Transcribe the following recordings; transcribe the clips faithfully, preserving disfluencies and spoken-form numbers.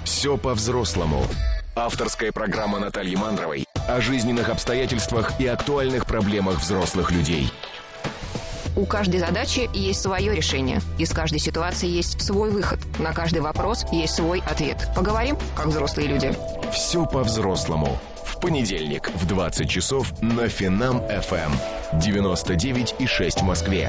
Все по-взрослому. Авторская программа Натальи Мандровой о жизненных обстоятельствах и актуальных проблемах взрослых людей. У каждой задачи есть свое решение. Из каждой ситуации есть свой выход. На каждый вопрос есть свой ответ. Поговорим, как взрослые люди. Все по-взрослому. В понедельник в двадцать часов на Финам-эф эм. девяносто девять и шесть в Москве.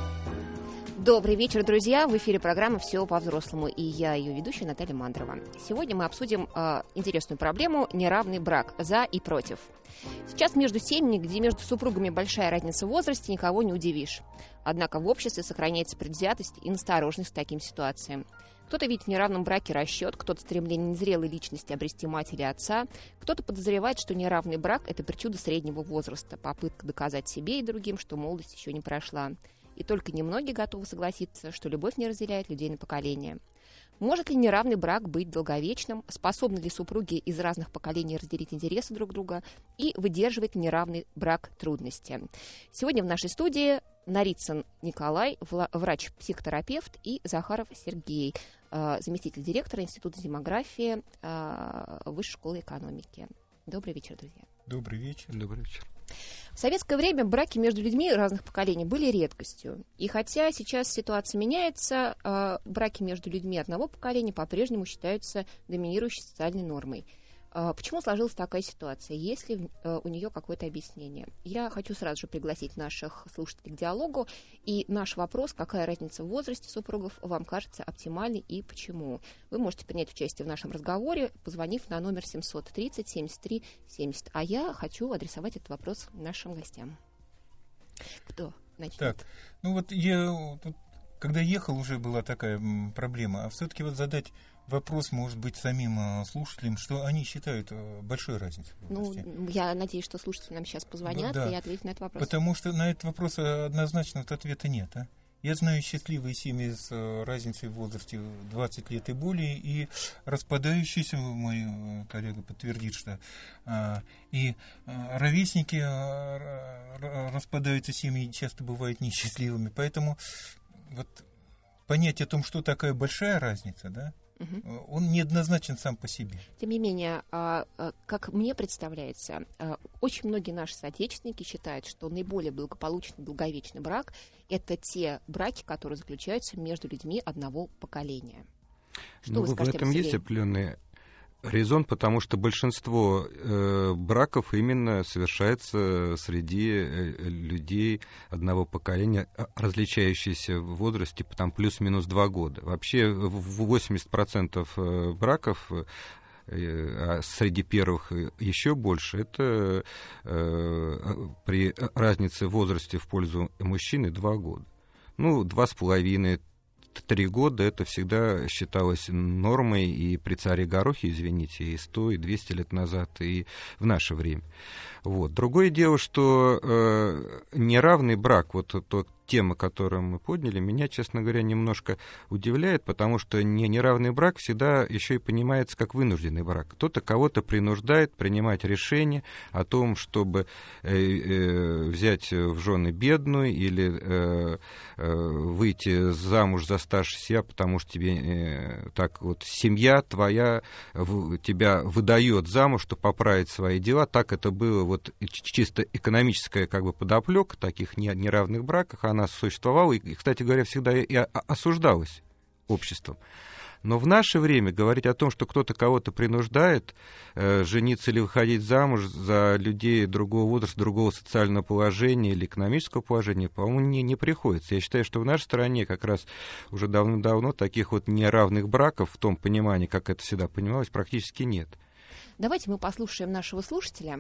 Добрый вечер, друзья. В эфире программа «Все по-взрослому». И я, ее ведущая, Наталья Мандрова. Сегодня мы обсудим э, интересную проблему неравный брак. За и против. Сейчас между семьями, где между супругами большая разница в возрасте, никого не удивишь. Однако в обществе сохраняется предвзятость и настороженность к таким ситуациям. Кто-то видит в неравном браке расчет, кто-то стремление незрелой личности обрести мать или отца, кто-то подозревает, что неравный брак – это причуда среднего возраста, попытка доказать себе и другим, что молодость еще не прошла. И только немногие готовы согласиться, что любовь не разделяет людей на поколения. Может ли неравный брак быть долговечным? Способны ли супруги из разных поколений разделить интересы друг друга? И выдерживает неравный брак трудности? Сегодня в нашей студии Нарицын Николай, врач-психотерапевт, и Захаров Сергей, заместитель директора Института демографии Высшей школы экономики. Добрый вечер, друзья. Добрый вечер. Добрый вечер. В советское время браки между людьми разных поколений были редкостью. И хотя сейчас ситуация меняется, э, браки между людьми одного поколения по-прежнему считаются доминирующей социальной нормой. Э, почему сложилась такая ситуация? Есть ли э, у нее какое-то объяснение? Я хочу сразу же пригласить наших слушателей к диалогу. И наш вопрос, какая разница в возрасте супругов вам кажется оптимальной и почему? Вы можете принять участие в нашем разговоре, позвонив на номер семь тридцать семьдесят три семьдесят. А я хочу адресовать этот вопрос нашим гостям. Кто начнет? Так, ну вот я, тут, когда ехал, уже была такая м, проблема. А все-таки вот задать вопрос, может быть, самим э, слушателям, что они считают э, большой разницей в возрасте. Ну, я надеюсь, что слушатели нам сейчас позвонят, да, и ответят на этот вопрос. Потому что на этот вопрос однозначно ответа нет, а? Я знаю счастливые семьи с э, разницей в возрасте двадцать лет и более, и распадающиеся, мой э, коллега подтвердит, что э, и э, ровесники э, распадаются, семьи часто бывают несчастливыми. Поэтому вот понять о том, что такая большая разница, да, угу, он неоднозначен сам по себе. Тем не менее, как мне представляется, очень многие наши соотечественники считают, что наиболее благополучный, долговечный брак – это те браки, которые заключаются между людьми одного поколения. Что ну, вы в этом есть определенный резон, потому что большинство э, браков именно совершается среди э, людей одного поколения, различающиеся в возрасте там, плюс-минус два года. Вообще восемьдесят процентов браков, а среди первых еще больше, это э, при разнице в возрасте в пользу мужчины два года. Ну, два с половиной, три года это всегда считалось нормой и при царе Горохе, извините, и сто, и двести лет назад, и в наше время. Вот. Другое дело, что э, неравный брак, вот то, тема, которую мы подняли, меня, честно говоря, немножко удивляет, потому что не, неравный брак всегда еще и понимается как вынужденный брак. Кто-то кого-то принуждает принимать решение о том, чтобы э, э, взять в жены бедную или э, э, выйти замуж за старше себя, потому что тебе э, так вот семья твоя в, тебя выдает замуж, чтобы поправить свои дела. Так это было вот чисто экономическая как бы подоплека таких неравных браках, она существовала и, кстати говоря, всегда и осуждалась обществом. Но в наше время говорить о том, что кто-то кого-то принуждает э, жениться или выходить замуж за людей другого возраста, другого социального положения или экономического положения, по-моему, не, не приходится. Я считаю, что в нашей стране как раз уже давно-давно таких вот неравных браков в том понимании, как это всегда понималось, практически нет. Давайте мы послушаем нашего слушателя.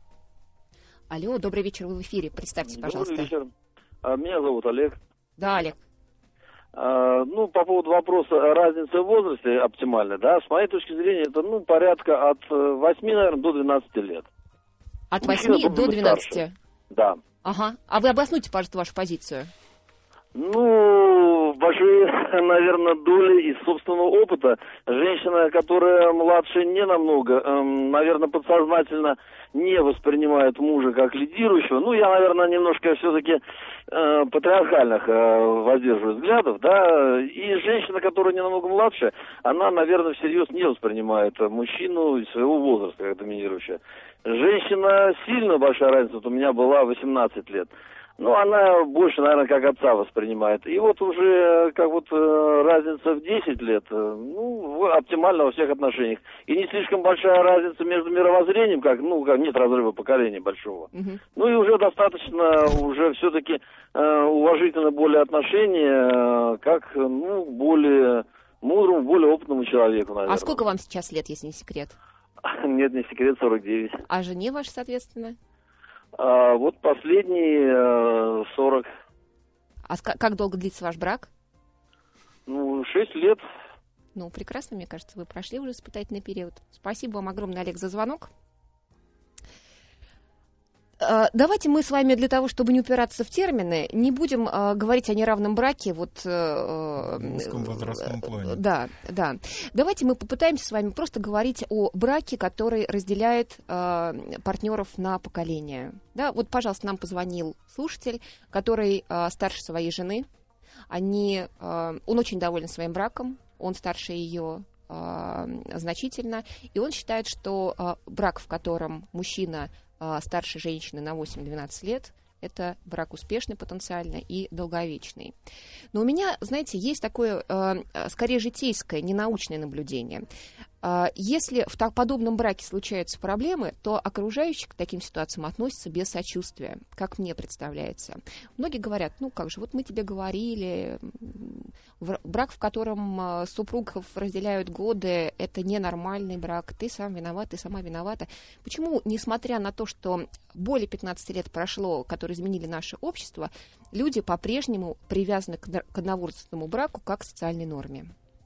Алло, добрый вечер, вы в эфире. Представьтесь, пожалуйста. Добрый вечер. Меня зовут Олег. Да, Олег. А, ну, по поводу вопроса разницы в возрасте оптимальной, да, с моей точки зрения, это, ну, порядка от восьми, наверное, до двенадцати лет. От восьми до двенадцати? Да. Ага. А вы обоснуйте, пожалуйста, вашу позицию. Ну, в большой, наверное, доли из собственного опыта. Женщина, которая младше не намного, наверное, подсознательно не воспринимает мужа как лидирующего. Ну, я, наверное, немножко все-таки э, патриархальных э, воздерживаю взглядов, да. И женщина, которая не намного младше, она, наверное, всерьез не воспринимает мужчину из своего возраста как доминирующая. Женщина, сильно большая разница, вот у меня была восемнадцать лет. Ну, она больше, наверное, как отца воспринимает. И вот уже как вот разница в десять лет, ну, оптимально во всех отношениях. И не слишком большая разница между мировоззрением, как, ну, как нет разрыва поколения большого. Uh-huh. Ну, и уже достаточно, уже все-таки э, уважительно более отношения, как, ну, более мудрому, более опытному человеку, наверное. А сколько вам сейчас лет, если не секрет? Нет, не секрет, сорок девять. А жене вашей, соответственно? А, вот последние сорок. А как долго длится ваш брак? Ну, шесть лет. Ну, прекрасно, мне кажется, вы прошли уже испытательный период. Спасибо вам огромное, Олег, за звонок. Давайте мы с вами для того, чтобы не упираться в термины, не будем э, говорить о неравном браке. Вот, э, в узком возрастном плане. Да, да. Давайте мы попытаемся с вами просто говорить о браке, который разделяет э, партнеров на поколения. Да, вот, пожалуйста, нам позвонил слушатель, который э, старше своей жены. Они, э, он очень доволен своим браком, он старше ее э, значительно, и он считает, что э, брак, в котором мужчина старше женщины на восемь-двенадцать лет, это брак успешный потенциально и долговечный. Но у меня, знаете, есть такое, скорее, житейское, ненаучное наблюдение. Если в так подобном браке случаются проблемы, то окружающие к таким ситуациям относятся без сочувствия, как мне представляется. Многие говорят, ну как же, вот мы тебе говорили, брак, в котором супругов разделяют годы, это ненормальный брак, ты сам виноват, ты сама виновата. Почему, несмотря на то, что более пятнадцати лет прошло, которые изменили наше общество, люди по-прежнему привязаны к одновозрастному браку как к социальной норме?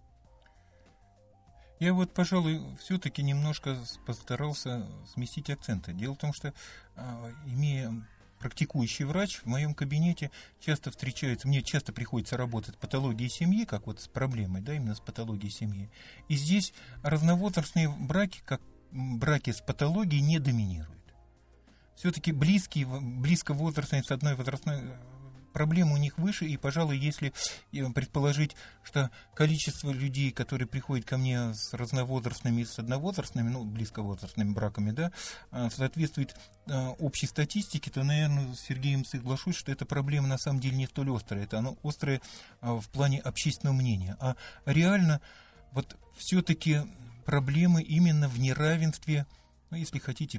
Я вот, пожалуй, все-таки немножко постарался сместить акценты. Дело в том, что, имея практикующий врач, в моем кабинете часто встречается, мне часто приходится работать с патологией семьи, как вот с проблемой, да, именно с патологией семьи. И здесь разновозрастные браки, как браки с патологией, не доминируют. Все-таки близкие, близковозрастные с одной возрастной проблемы у них выше, и, пожалуй, если предположить, что количество людей, которые приходят ко мне с разновозрастными и с одновозрастными, ну, близковозрастными браками, да, соответствует общей статистике, то, наверное, с Сергеем соглашусь, что эта проблема на самом деле не столь острая. Это она острая в плане общественного мнения. А реально, вот все-таки проблемы именно в неравенстве, ну, если хотите,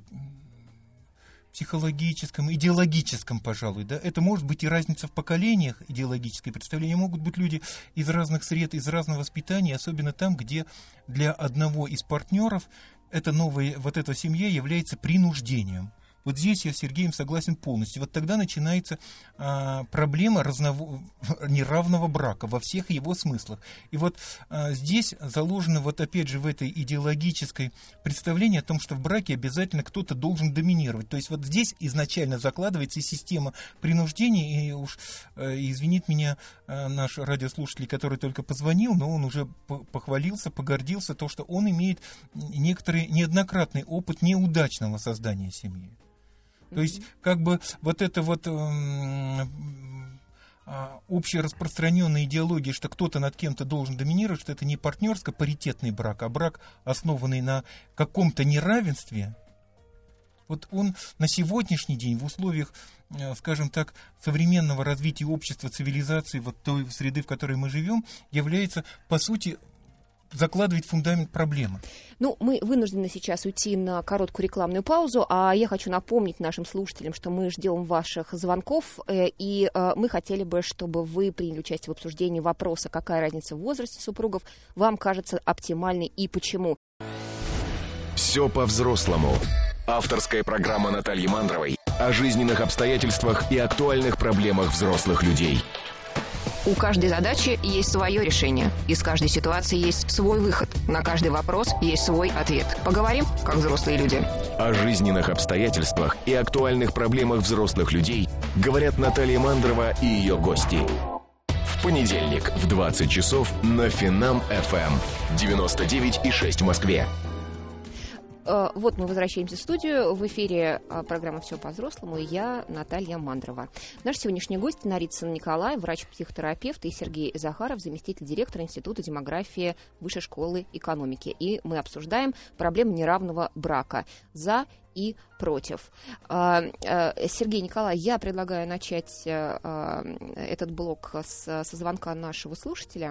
психологическом, идеологическом, пожалуй, да, это может быть и разница в поколениях, идеологическое представление, могут быть люди из разных сред, из разного воспитания, особенно там, где для одного из партнеров эта новая, вот эта семья является принуждением. Вот здесь я с Сергеем согласен полностью. Вот тогда начинается а, проблема разного, неравного брака во всех его смыслах. И вот а, здесь заложено, вот опять же, в этой идеологической представлении о том, что в браке обязательно кто-то должен доминировать. То есть вот здесь изначально закладывается система принуждения, и уж а, извинит меня а, наш радиослушатель, который только позвонил, но он уже похвалился, погордился, то, что он имеет некоторый неоднократный опыт неудачного создания семьи. То есть, как бы, вот эта вот э, общераспространенная идеология, что кто-то над кем-то должен доминировать, что это не партнерско-паритетный брак, а брак, основанный на каком-то неравенстве, вот он на сегодняшний день в условиях, э, скажем так, современного развития общества, цивилизации, вот той среды, в которой мы живем, является, по сути, закладывает фундамент проблемы. Ну, мы вынуждены сейчас уйти на короткую рекламную паузу, а я хочу напомнить нашим слушателям, что мы ждем ваших звонков, и мы хотели бы, чтобы вы приняли участие в обсуждении вопроса, какая разница в возрасте супругов вам кажется оптимальной и почему. Все по-взрослому. Авторская программа Натальи Мандровой о жизненных обстоятельствах и актуальных проблемах взрослых людей. У каждой задачи есть свое решение. Из каждой ситуации есть свой выход. На каждый вопрос есть свой ответ. Поговорим, как взрослые люди. О жизненных обстоятельствах и актуальных проблемах взрослых людей говорят Наталья Мандрова и ее гости. В понедельник в двадцать часов на Финам эф эм девяносто девять и шесть в Москве. Вот мы возвращаемся в студию. В эфире программа «Все по-взрослому» и я, Наталья Мандрова. Наш сегодняшний гость Нарицын Николай, врач-психотерапевт, и Сергей Захаров, заместитель директора Института демографии Высшей школы экономики. И мы обсуждаем проблему неравного брака за и против. Сергей Николай, я предлагаю начать этот блок с, со звонка нашего слушателя.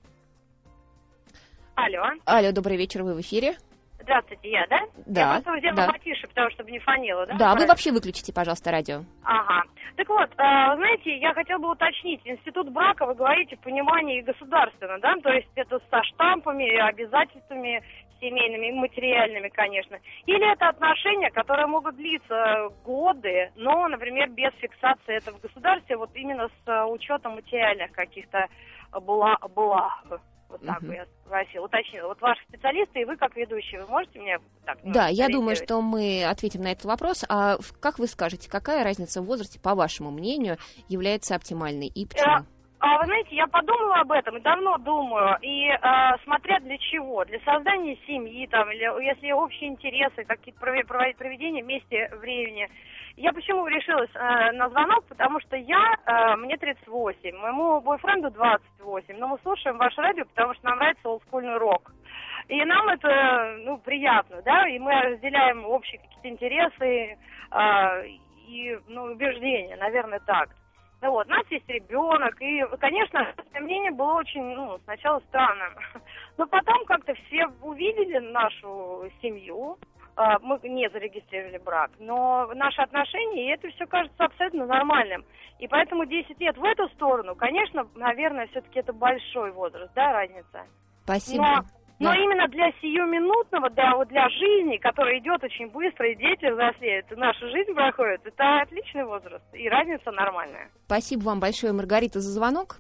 Алло. Алло, добрый вечер, вы в эфире. Здравствуйте, я, да? Да. Я просто сделала да. потише, потому чтобы не фонило, да? Да, вы вообще выключите, пожалуйста, радио. Ага. Так вот, э, знаете, я хотела бы уточнить. Институт брака, вы говорите, в понимании государственно, да? То есть это со штампами, обязательствами семейными, материальными, конечно. Или это отношения, которые могут длиться годы, но, например, без фиксации этого в государстве, вот именно с учетом материальных каких-то благ. Вот так uh-huh. бы я спросила, уточнила. Вот ваши специалисты и вы, как ведущие, вы можете мне так... Ну, да, я думаю, что мы ответим на этот вопрос. А как вы скажете, какая разница в возрасте, по вашему мнению, является оптимальной и почему? А вы знаете, я подумала об этом и давно думаю, и э, смотря для чего, для создания семьи, там, или если общие интересы, какие-то проведения вместе времени. Я почему решилась э, на звонок, потому что я, э, мне тридцать восемь, моему бойфренду двадцать восемь, но мы слушаем ваше радио, потому что нам нравится олдскульный рок. И нам это, ну, приятно, да, и мы разделяем общие какие-то интересы э, и, ну, убеждения, наверное, так. Ну вот, у нас есть ребенок, и, конечно, мнение было очень, ну, сначала странным. Но потом как-то все увидели нашу семью, мы не зарегистрировали брак, но наши отношения, и это все кажется абсолютно нормальным. И поэтому десять лет в эту сторону, конечно, наверное, все-таки это большой возраст, да, разница. Спасибо. Но, но да. именно для сиюминутного, да, вот для жизни, которая идет очень быстро, и дети взрослеют, и наша жизнь проходит, это отличный возраст, и разница нормальная. Спасибо вам большое, Маргарита, за звонок.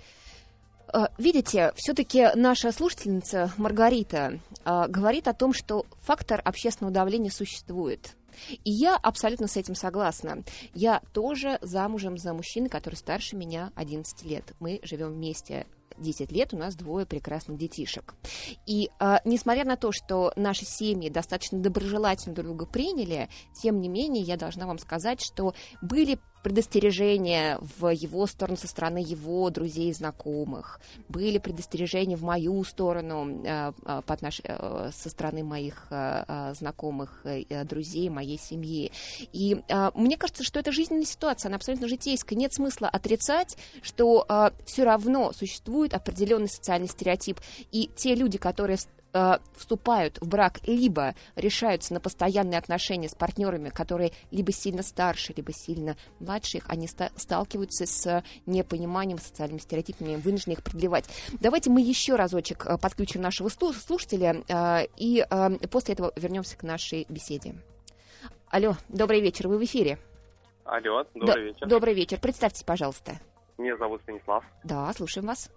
Видите, все-таки наша слушательница Маргарита э, говорит о том, что фактор общественного давления существует. И я абсолютно с этим согласна. Я тоже замужем за мужчиной, который старше меня одиннадцать лет. Мы живем вместе десять лет, у нас двое прекрасных детишек. И э, несмотря на то, что наши семьи достаточно доброжелательно друг друга приняли, тем не менее, я должна вам сказать, что были предостережения в его сторону со стороны его друзей и знакомых, были предостережения в мою сторону э, по отнош... э, со стороны моих э, знакомых, э, друзей, моей семьи. И э, мне кажется, что это жизненная ситуация, она абсолютно житейская. Нет смысла отрицать, что э, все равно существует определенный социальный стереотип. И те люди, которые вступают в брак, либо решаются на постоянные отношения с партнерами, которые либо сильно старше, либо сильно младше их, они ста- сталкиваются с непониманием, социальными стереотипами, вынуждены их преодолевать. Давайте мы еще разочек подключим нашего слушателя, и после этого вернемся к нашей беседе. Алло, добрый вечер, вы в эфире. Алло, добрый Д- вечер. Добрый вечер, представьтесь, пожалуйста. Меня зовут Станислав. Да, слушаем вас.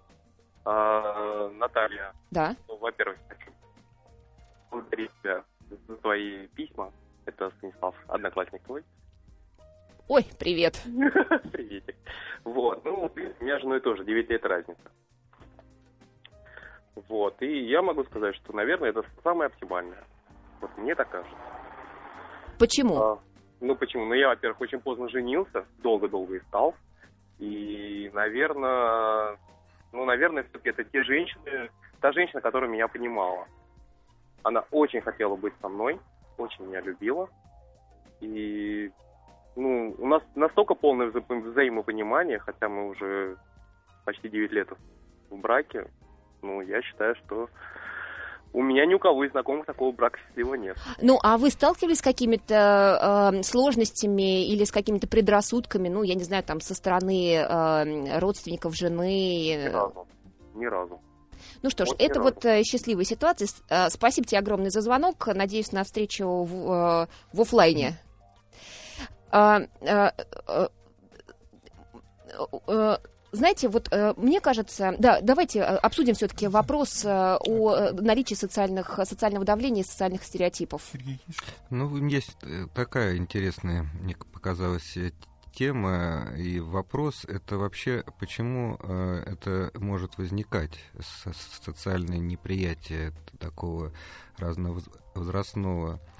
А, Наталья. Да. Ну, во-первых, хочу благодарить тебя за твои письма. Это Станислав, одноклассник твой. Ой, привет. Приветик. Вот, ну, у меня с женой тоже девять лет разница. Вот, и я могу сказать, что, наверное, это самое оптимальное. Вот мне так кажется. Почему? А, ну, почему? Ну, я, во-первых, очень поздно женился, долго-долго искал. И, наверное, ну, наверное, все-таки это те женщины, та женщина, которая меня понимала. Она очень хотела быть со мной, очень меня любила. И, ну, у нас настолько полное вза- взаимопонимание, хотя мы уже почти девять лет в браке. Ну, я считаю, что у меня ни у кого из знакомых такого брака счастливого нет. Ну, а вы сталкивались с какими-то э, сложностями или с какими-то предрассудками, ну, я не знаю, там, со стороны э, родственников жены? Ни разу. Ни разу. Ну что ж, вот это вот э, счастливая ситуация. Э, спасибо тебе огромное за звонок. Надеюсь на встречу в, э, в офлайне. Э, э, э, э, Знаете, вот э, мне кажется, да, давайте обсудим все-таки вопрос э, о наличии социальных, социального давления и социальных стереотипов. Ну, есть такая интересная, мне показалась тема и вопрос, это вообще почему э, это может возникать, со- социальное неприятие такого разновозрастного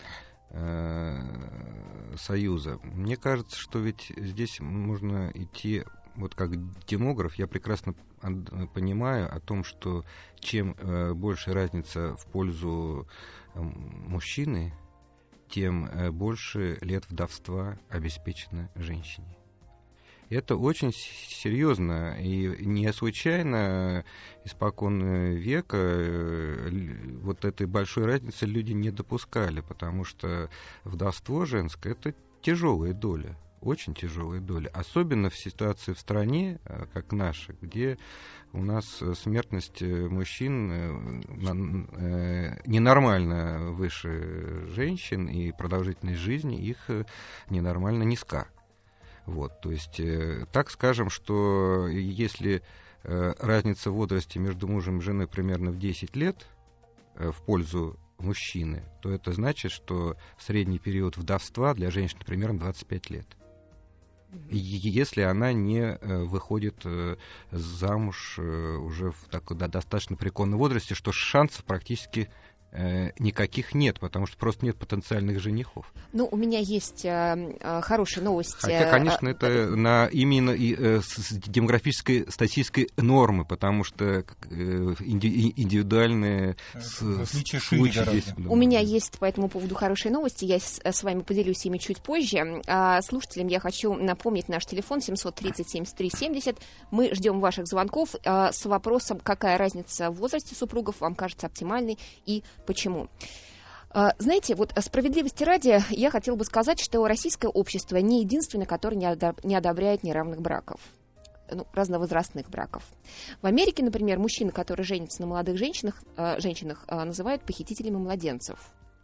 э, союза. Мне кажется, что ведь здесь можно идти, вот как демограф, я прекрасно понимаю о том, что чем э, больше разница в пользу э, мужчины, тем э, больше лет вдовства обеспечено женщине. Это очень серьезно, и не случайно испокон века э, вот этой большой разницы люди не допускали, потому что вдовство женское — это тяжелая доля. Очень тяжелая доля, особенно в ситуации в стране, как наша, где у нас смертность мужчин ненормально выше женщин, и продолжительность жизни их ненормально низка. Вот, то есть, так скажем, что если разница в возрасте между мужем и женой примерно в десять лет в пользу мужчины, то это значит, что средний период вдовства для женщины примерно двадцать пять лет. Если она не выходит замуж уже в таком да, достаточно преклонном возрасте, что шансов практически никаких нет, потому что просто нет потенциальных женихов. Ну, у меня есть э, хорошая новость. Хотя, конечно, это э, на именно и, э, с демографической статистической нормы, потому что э, инди, индивидуальные случаи здесь. У меня есть по этому поводу хорошие новости. Я с, с вами поделюсь ими чуть позже. А слушателям я хочу напомнить наш телефон семь три ноль семьдесят три семьдесят. Мы ждем ваших звонков а, с вопросом, какая разница в возрасте супругов вам кажется оптимальной и почему. Знаете, вот справедливости ради, я хотела бы сказать, что российское общество не единственное, которое не одобряет неравных браков, ну, разновозрастных браков. В Америке, например, мужчины, которые женятся на молодых женщинах, женщинах называют похитителями младенцев.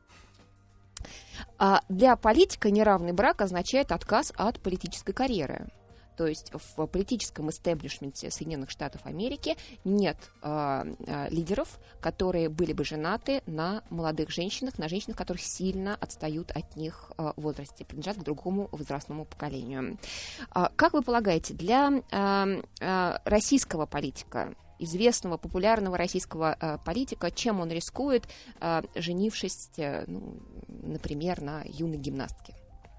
А для политика неравный брак означает отказ от политической карьеры. То есть в политическом истеблишменте Соединенных Штатов Америки нет э, э, лидеров, которые были бы женаты на молодых женщинах, на женщинах, которые сильно отстают от них э, в возрасте, принадлежат к другому возрастному поколению. Э, как вы полагаете, для э, э, российского политика, известного, популярного российского э, политика, чем он рискует, э, женившись, э, ну, например, на юной гимнастке?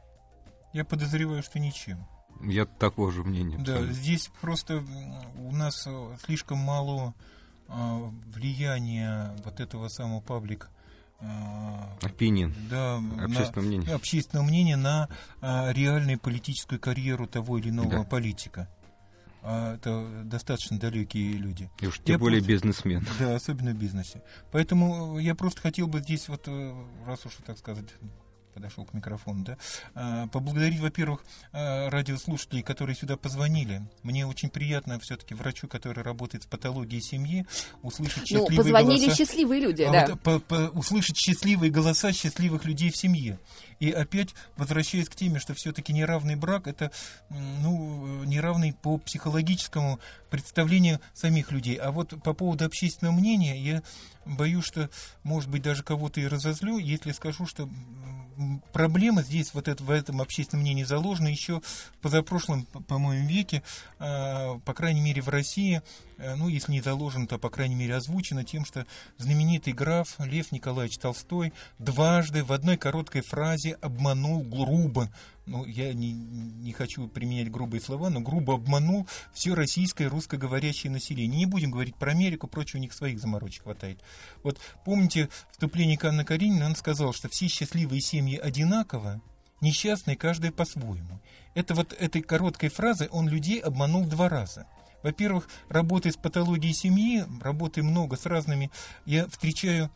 Я подозреваю, что ничем. Я такого же мнения. Да, абсолютно. Здесь просто у нас слишком мало а, влияния вот этого самого паблик Opinion. Да, общественное на, мнение. Общественное мнение на а, реальную политическую карьеру того или иного да. политика. А, это достаточно далекие люди. И уж тем я более просто, бизнесмен. Да, особенно в бизнесе. Поэтому я просто хотел бы здесь вот, раз уж так сказать, подошел к микрофону, да, поблагодарить, во-первых, радиослушателей, которые сюда позвонили. Мне очень приятно все-таки врачу, который работает с патологией семьи, услышать счастливые ну, позвонили голоса. счастливые люди, а да. Вот, по, по, услышать счастливые голоса счастливых людей в семье. И опять, возвращаясь к теме, что все-таки неравный брак, это ну, неравный по психологическому представлению самих людей. А вот по поводу общественного мнения, я боюсь, что, может быть, даже кого-то и разозлю, если скажу, что проблема здесь вот это, в этом общественном мнении заложена еще в позапрошлом, по-моему, веке, э, по крайней мере, в России, э, ну, если не заложена, то, по крайней мере, озвучена тем, что знаменитый граф Лев Николаевич Толстой дважды в одной короткой фразе обманул грубо, ну, я не, не хочу применять грубые слова, но грубо обманул все российское русскоговорящее население. Не будем говорить про Америку, прочее, у них своих заморочек хватает. Вот помните вступление к Анне Карениной, он сказал, что все счастливые семьи одинаково, несчастные каждая по-своему. Это вот этой короткой фразой он людей обманул два раза. Во-первых, работая с патологией семьи, работая много с разными, я встречаю...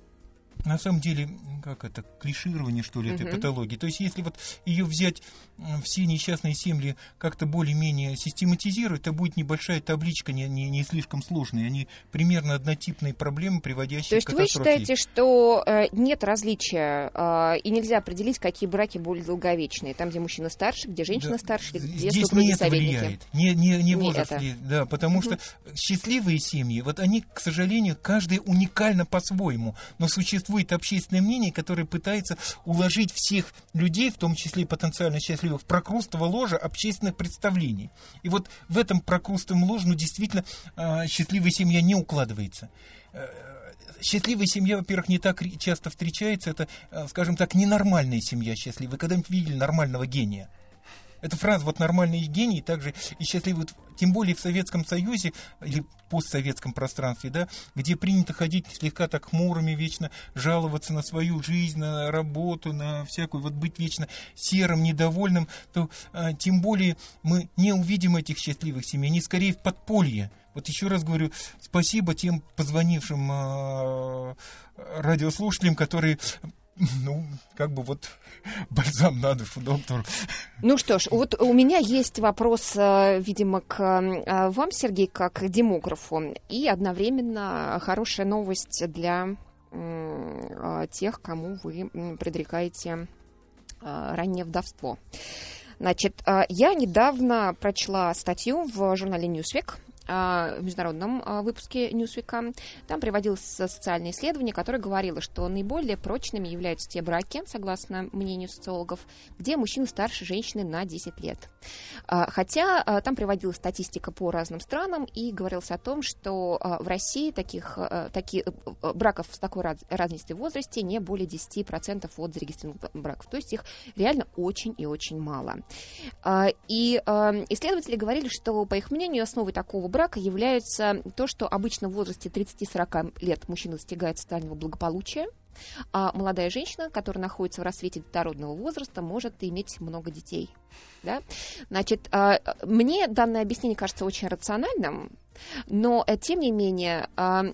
На самом деле, как это, клиширование, что ли, этой uh-huh. патологии. То есть, если вот ее взять, все несчастные семьи как-то более-менее систематизировать, то будет небольшая табличка, не, не, не слишком сложная. Они примерно однотипные проблемы, приводящие к катастрофе. То есть, вы считаете, что э, нет различия, э, и нельзя определить, какие браки более долговечные? Там, где мужчина старше, где женщина да. старше, где здесь супруги не это советники? Влияет. Не, не, не, не возраст, это. Да, потому uh-huh. что счастливые семьи, вот они, к сожалению, каждая уникальна по-своему, но существуют существует общественное мнение, которое пытается уложить всех людей, в том числе и потенциально счастливых, в прокрустово ложе общественных представлений. И вот в этом прокрустовом ложе, ну, действительно, счастливая семья не укладывается. Счастливая семья, во-первых, не так часто встречается. Это, скажем так, ненормальная семья счастливая. Вы когда-нибудь видели нормального гения? Эта фраза вот «нормальный гений» также и счастливый, тем более в Советском Союзе или постсоветском пространстве, да, где принято ходить слегка так хмурыми, вечно жаловаться на свою жизнь, на работу, на всякую, вот быть вечно серым, недовольным, то а, тем более мы не увидим этих счастливых семей, они скорее в подполье. Вот еще раз говорю, спасибо тем позвонившим а, радиослушателям, которые... Ну, как бы вот бальзам на душу, доктор. Ну что ж, вот у меня есть вопрос, видимо, к вам, Сергей, как к демографу, и одновременно хорошая новость для тех, кому вы предрекаете раннее вдовство. Значит, я недавно прочла статью в журнале Newsweek, в международном выпуске Newsweek. Там приводилось социальное исследование, которое говорило, что наиболее прочными являются те браки, согласно мнению социологов, где мужчина старше женщины на десять лет. Хотя там приводилась статистика по разным странам и говорилось о том, что в России таких, таких браков с такой разницей в возрасте не более десять процентов от зарегистрированных браков. То есть их реально очень и очень мало. И исследователи говорили, что, по их мнению, основой такого брака брака является то, что обычно в возрасте тридцати-сорока лет мужчина достигает социального благополучия, а молодая женщина, которая находится в расцвете детородного возраста, может иметь много детей. Да? Значит, мне данное объяснение кажется очень рациональным, но, тем не менее,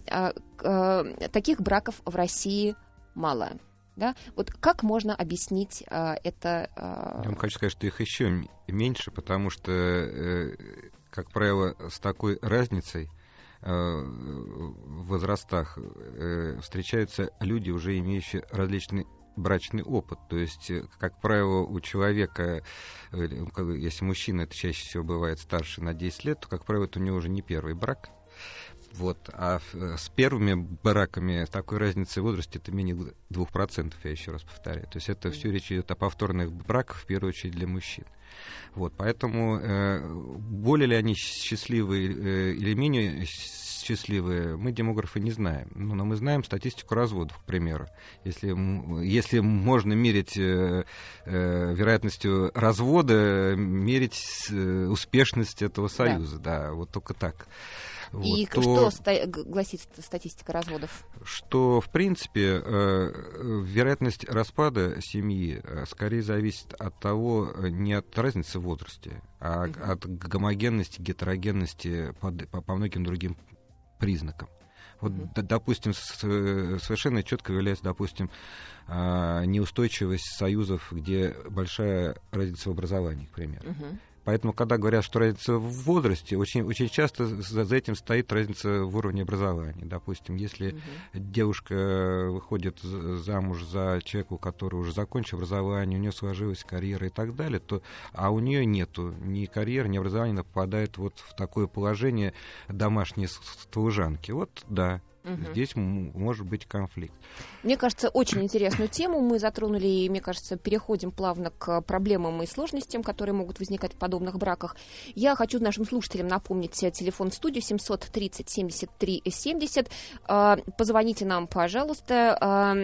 таких браков в России мало. Да? Вот как можно объяснить это? Я вам хочу сказать, что их еще меньше, потому что... как правило, с такой разницей э, в возрастах э, встречаются люди, уже имеющие различный брачный опыт. То есть, как правило, у человека, э, если мужчина, это чаще всего бывает старше на десять лет, то, как правило, это у него уже не первый брак. Вот. А с первыми браками такой разницы в возрасте это менее двух процентов, я еще раз повторяю. То есть это все речь идет о повторных браках, в первую очередь для мужчин. Вот, поэтому э, более ли они счастливые э, или менее счастливые, мы, демографы, не знаем. Но, но мы знаем статистику разводов, к примеру. Если, если можно мерить э, э, вероятностью развода, мерить э, успешность этого союза. Да. Да, вот только так. И вот, что то, ста- гласит статистика разводов? Что, в принципе, э, вероятность распада семьи э, скорее зависит от того, не от разницы в возрасте, а uh-huh. от гомогенности, гетерогенности по, по, по многим другим признакам. Вот, uh-huh. д- допустим, с, совершенно четко является, допустим, э, неустойчивость союзов, где большая разница в образовании, к примеру. Uh-huh. Поэтому, когда говорят, что разница в возрасте, очень, очень часто за, за этим стоит разница в уровне образования. Допустим, если uh-huh. девушка выходит замуж за человека, который уже закончил образование, у нее сложилась карьера и так далее, то, а у нее нету ни карьеры, ни образования, она попадает вот в такое положение домашней служанки. Вот да. Угу. Здесь м- может быть конфликт. Мне кажется, очень интересную тему мы затронули, и, мне кажется, переходим плавно к проблемам и сложностям, которые могут возникать в подобных браках. Я хочу нашим слушателям напомнить телефон в студию семьсот тридцать семьдесят три семьдесят. Позвоните нам, пожалуйста.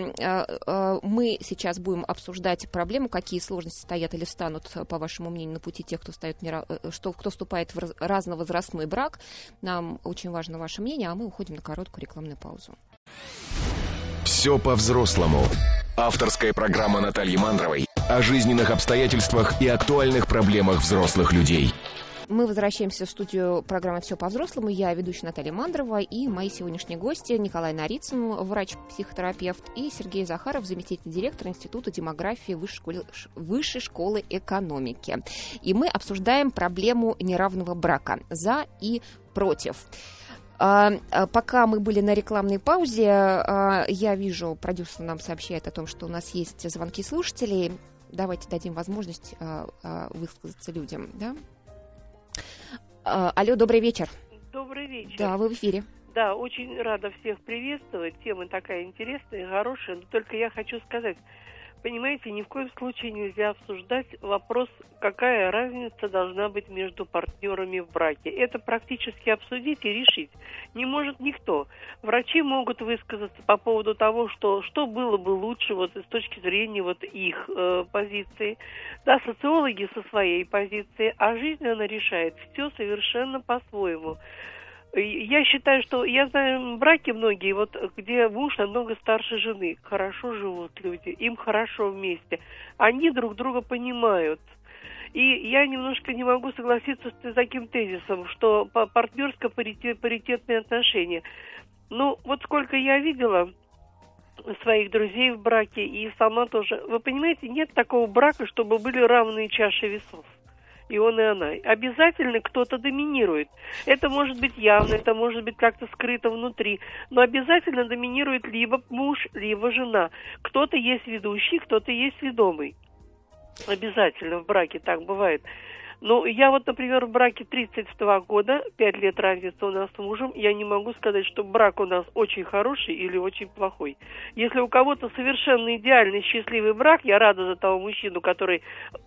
Мы сейчас будем обсуждать проблему, какие сложности стоят или встанут, по вашему мнению, на пути тех, кто, стоит, что, кто вступает в разновозрастной брак. Нам очень важно ваше мнение, а мы уходим на короткую рекламную паузу. Все по-взрослому. Авторская программа Натальи Мандровой о жизненных обстоятельствах и актуальных проблемах взрослых людей. Мы возвращаемся в студию программы «Все по-взрослому». Я ведущая Наталья Мандрова и мои сегодняшние гости Николай Нарицын, врач-психотерапевт, и Сергей Захаров, заместитель директора Института демографии Высшей школы, Высшей школы экономики. И мы обсуждаем проблему неравного брака «за» и «против». Пока мы были на рекламной паузе, я вижу, продюсер нам сообщает о том, что у нас есть звонки слушателей. Давайте дадим возможность высказаться людям. Да? Алло, добрый вечер. Добрый вечер. Да, вы в эфире. Да, очень рада всех приветствовать. Тема такая интересная, хорошая. Но только я хочу сказать, понимаете, ни в коем случае нельзя обсуждать вопрос, какая разница должна быть между партнерами в браке. Это практически обсудить и решить не может никто. Врачи могут высказаться по поводу того, что, что было бы лучше вот с точки зрения вот их э, позиции. Да, социологи со своей позиции, а жизнь она решает все совершенно по-своему. Я считаю, что я знаю браки многие, вот где муж намного старше жены, хорошо живут люди, им хорошо вместе, они друг друга понимают. И я немножко не могу согласиться с таким тезисом, что партнерско-паритетные отношения. Ну, вот сколько я видела своих друзей в браке и сама тоже, вы понимаете, нет такого брака, чтобы были равные чаши весов. И он, и она. Обязательно кто-то доминирует. Это может быть явно, это может быть как-то скрыто внутри, но обязательно доминирует либо муж, либо жена. Кто-то есть ведущий, кто-то есть ведомый. Обязательно в браке так бывает. Но я вот, например, в браке тридцать два года, пять лет разница у нас с мужем, я не могу сказать, что брак у нас очень хороший или очень плохой. Если у кого-то совершенно идеальный, счастливый брак, я рада за того мужчину, который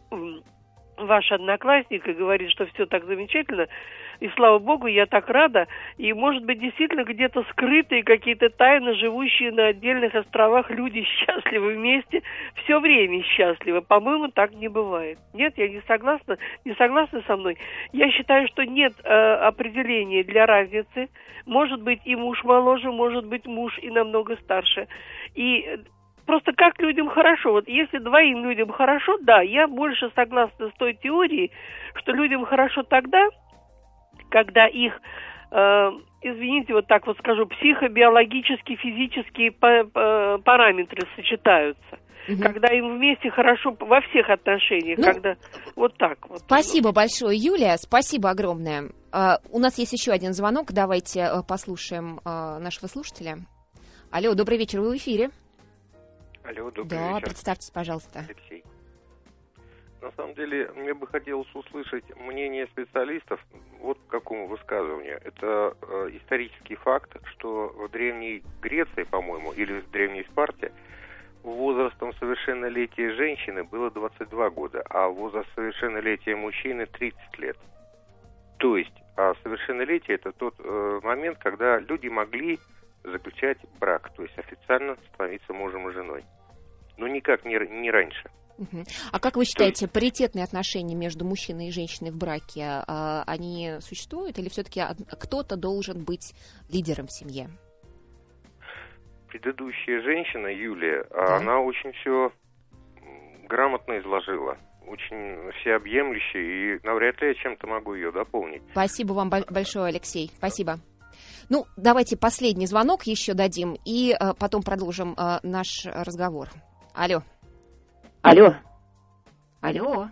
ваш одноклассник и говорит, что все так замечательно, и слава богу, я так рада, и может быть действительно где-то скрытые какие-то тайны, живущие на отдельных островах люди счастливы вместе, все время счастливы. По-моему, так не бывает. Нет, я не согласна, не согласна со мной. Я считаю, что нет э, определения для разницы. Может быть и муж моложе, может быть муж и намного старше. И просто как людям хорошо. Вот если двоим людям хорошо, да, я больше согласна с той теорией, что людям хорошо тогда, когда их, э, извините, вот так вот скажу, психобиологические, физические па- па- параметры сочетаются. Угу. Когда им вместе хорошо во всех отношениях, ну, когда вот так вот. Спасибо ну. большое, Юлия, спасибо огромное. Uh, у нас есть еще один звонок, давайте uh, послушаем uh, нашего слушателя. Алло, добрый вечер, вы в эфире. Алло, добрый да, вечер. Да, представьтесь, пожалуйста. Алексей. На самом деле, мне бы хотелось услышать мнение специалистов вот к какому высказыванию. Это э, исторический факт, что в Древней Греции, по-моему, или в Древней Спарте возрастом совершеннолетия женщины было двадцать два года, а возраст совершеннолетия мужчины тридцать лет. То есть, а совершеннолетие – это тот э, момент, когда люди могли заключать брак, то есть официально становиться мужем и женой. Но никак не, не раньше. Uh-huh. А как вы считаете, есть... паритетные отношения между мужчиной и женщиной в браке, а, они существуют? Или все-таки кто-то должен быть лидером в семье? Предыдущая женщина, Юлия, да. Она очень все грамотно изложила. Очень всеобъемлюще, и навряд ли я чем-то могу ее дополнить. Спасибо вам большое, Алексей. Спасибо. Ну, давайте последний звонок еще дадим, и а, потом продолжим а, наш разговор. Алло. Алло. Алло.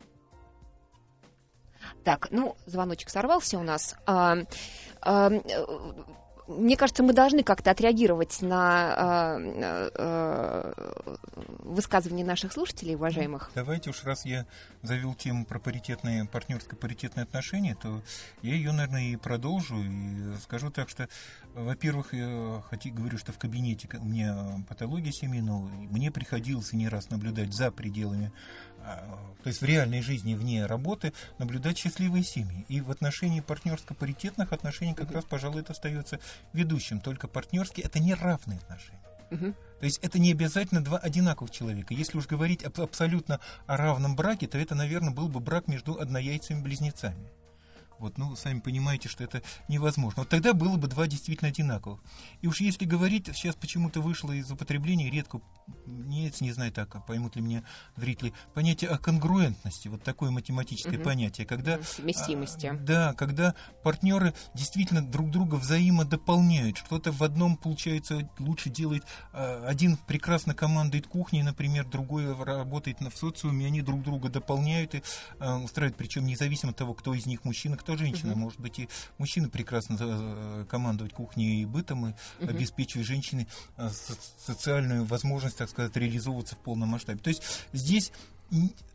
Так, ну, звоночек сорвался у нас. А, а, мне кажется, мы должны как-то отреагировать на а, а, высказывания наших слушателей, уважаемых. Давайте уж, раз я завел тему про паритетные, партнерско-паритетные отношения, то я ее, наверное, и продолжу. И скажу так, что, во-первых, я хоть и говорю, что в кабинете у меня патология семейного, мне приходилось не раз наблюдать за пределами, то есть в реальной жизни, вне работы, наблюдать счастливые семьи. И в отношении партнерско-паритетных отношений как раз, пожалуй, это остается ведущим. Только партнерские — это не равные отношения. Uh-huh. То есть это не обязательно два одинаковых человека. Если уж говорить об, абсолютно о равном браке, то это, наверное, был бы брак между однояйцами близнецами. Вот, ну, сами понимаете, что это невозможно. Вот тогда было бы два действительно одинаковых. И уж если говорить, сейчас почему-то вышло из употребления, редко, не, не знаю так, поймут ли меня зрители, понятие о конгруентности, вот такое математическое угу. понятие, когда... Совместимости. А, да, когда партнеры действительно друг друга взаимодополняют. Что-то в одном, получается, лучше делает, а, один прекрасно командует кухней, например, другой работает в социуме, они друг друга дополняют и а, устраивают, причем независимо от того, кто из них мужчина, кто женщина. Uh-huh. Может быть, и мужчина прекрасно командовать кухней и бытом, и uh-huh. обеспечивать женщине социальную возможность, так сказать, реализовываться в полном масштабе. То есть здесь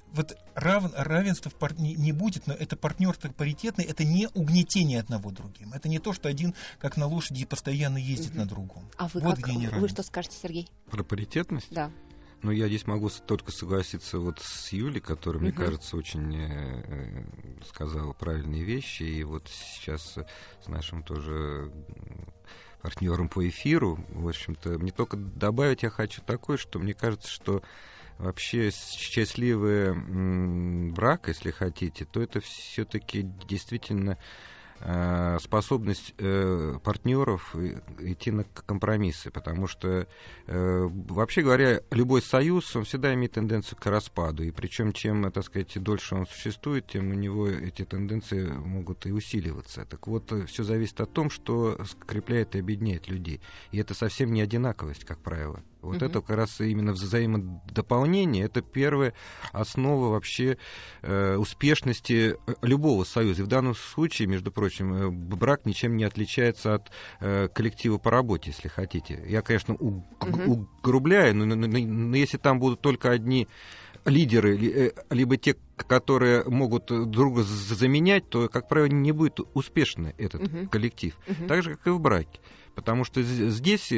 вот рав, равенства в пар, не, не будет, но это партнерство паритетное, это не угнетение одного другим. Это не то, что один, как на лошади, постоянно ездит угу. на другом. А вы, вот как, где вы что скажете, Сергей? Про паритетность? Да. Ну, я здесь могу только согласиться вот с Юлей, которая, мне угу. кажется, очень э, сказала правильные вещи. И вот сейчас с нашим тоже партнером по эфиру, в общем-то, мне только добавить я хочу такое, что мне кажется, что вообще счастливый м, брак, если хотите, то это все-таки действительно э, способность э, партнеров идти на компромиссы, потому что, э, вообще говоря, любой союз, он всегда имеет тенденцию к распаду, и причем чем, так сказать, дольше он существует, тем у него эти тенденции могут и усиливаться. Так вот, все зависит от того, что скрепляет и объединяет людей, и это совсем не одинаковость, как правило. Вот uh-huh. это как раз именно взаимодополнение, это первая основа вообще э, успешности любого союза. И в данном случае, между прочим, брак ничем не отличается от э, коллектива по работе, если хотите. Я, конечно, у- uh-huh. угрубляю, но, но, но, но если там будут только одни лидеры, либо те, которые могут друга заменять, то, как правило, не будет успешный этот uh-huh. коллектив. Uh-huh. Так же, как и в браке. Потому что здесь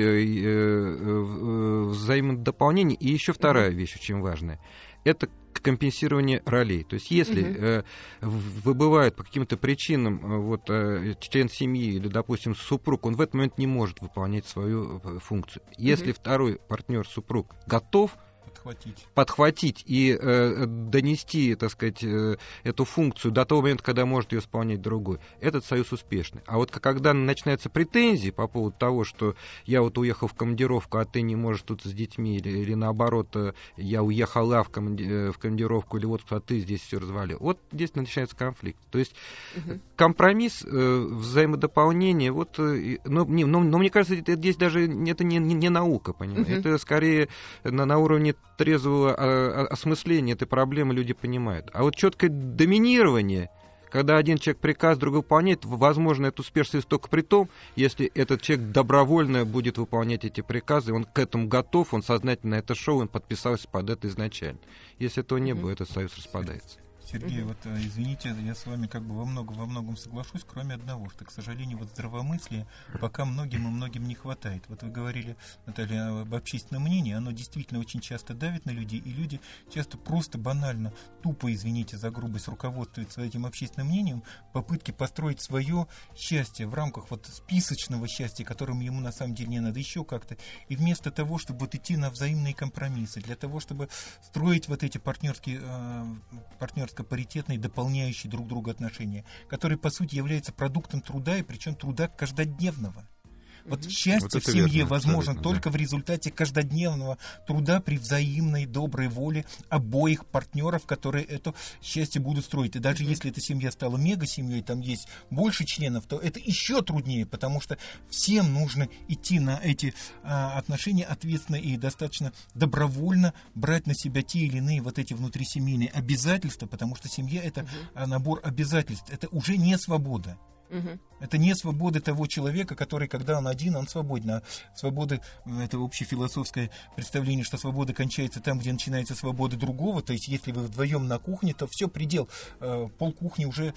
взаимодополнение. И еще вторая uh-huh. вещь очень важная. Это компенсирование ролей. То есть если uh-huh. выбывает по каким-то причинам вот, член семьи или, допустим, супруг, он в этот момент не может выполнять свою функцию. Если uh-huh. второй партнер, супруг, готов подхватить, подхватить и э, донести, так сказать, э, эту функцию до того момента, когда может ее исполнять другой, этот союз успешный. А вот когда начинаются претензии по поводу того, что я вот уехал в командировку, а ты не можешь тут с детьми, или, или наоборот, я уехала в, команди- в командировку, или вот а ты здесь все развалил, вот здесь начинается конфликт. То есть угу. компромисс, э, взаимодополнение, вот, э, но, не, но, но мне кажется, это, здесь даже это не, не, не наука, понимаете, угу. это скорее на, на уровне трезвого а, осмысления этой проблемы люди понимают. А вот четкое доминирование, когда один человек приказ, другой выполняет, возможно, это успешность только при том, если этот человек добровольно будет выполнять эти приказы, он к этому готов, он сознательно это шел, он подписался под это изначально. Если этого не было, этот союз распадается. Сергей, mm-hmm. вот извините, я с вами как бы во многом, во многом соглашусь, кроме одного, что, к сожалению, вот здравомыслия пока многим и многим не хватает. Вот вы говорили, Наталья, об общественном мнении, оно действительно очень часто давит на людей, и люди часто просто банально, тупо, извините за грубость, руководствуются этим общественным мнением, попытки построить свое счастье в рамках вот списочного счастья, которым ему на самом деле не надо, еще как-то. И вместо того, чтобы вот идти на взаимные компромиссы, для того, чтобы строить вот эти партнерские, э, партнерские паритетные, дополняющие друг друга отношения, которые, по сути, являются продуктом труда, и причем труда каждодневного. Вот mm-hmm. счастье вот в семье верно, возможно только да. в результате каждодневного труда при взаимной доброй воле обоих партнеров, которые это счастье будут строить. И даже mm-hmm. если эта семья стала мега-семьей, там есть больше членов, то это еще труднее, потому что всем нужно идти на эти а, отношения ответственно и достаточно добровольно брать на себя те или иные вот эти внутрисемейные обязательства, потому что семья — это mm-hmm. набор обязательств, это уже не свобода. Угу. Это не свобода того человека, который, когда он один, он свободен. А свобода, это общефилософское представление, что свобода кончается там, где начинается свобода другого. То есть, если вы вдвоем на кухне, то все, предел. Пол кухни уже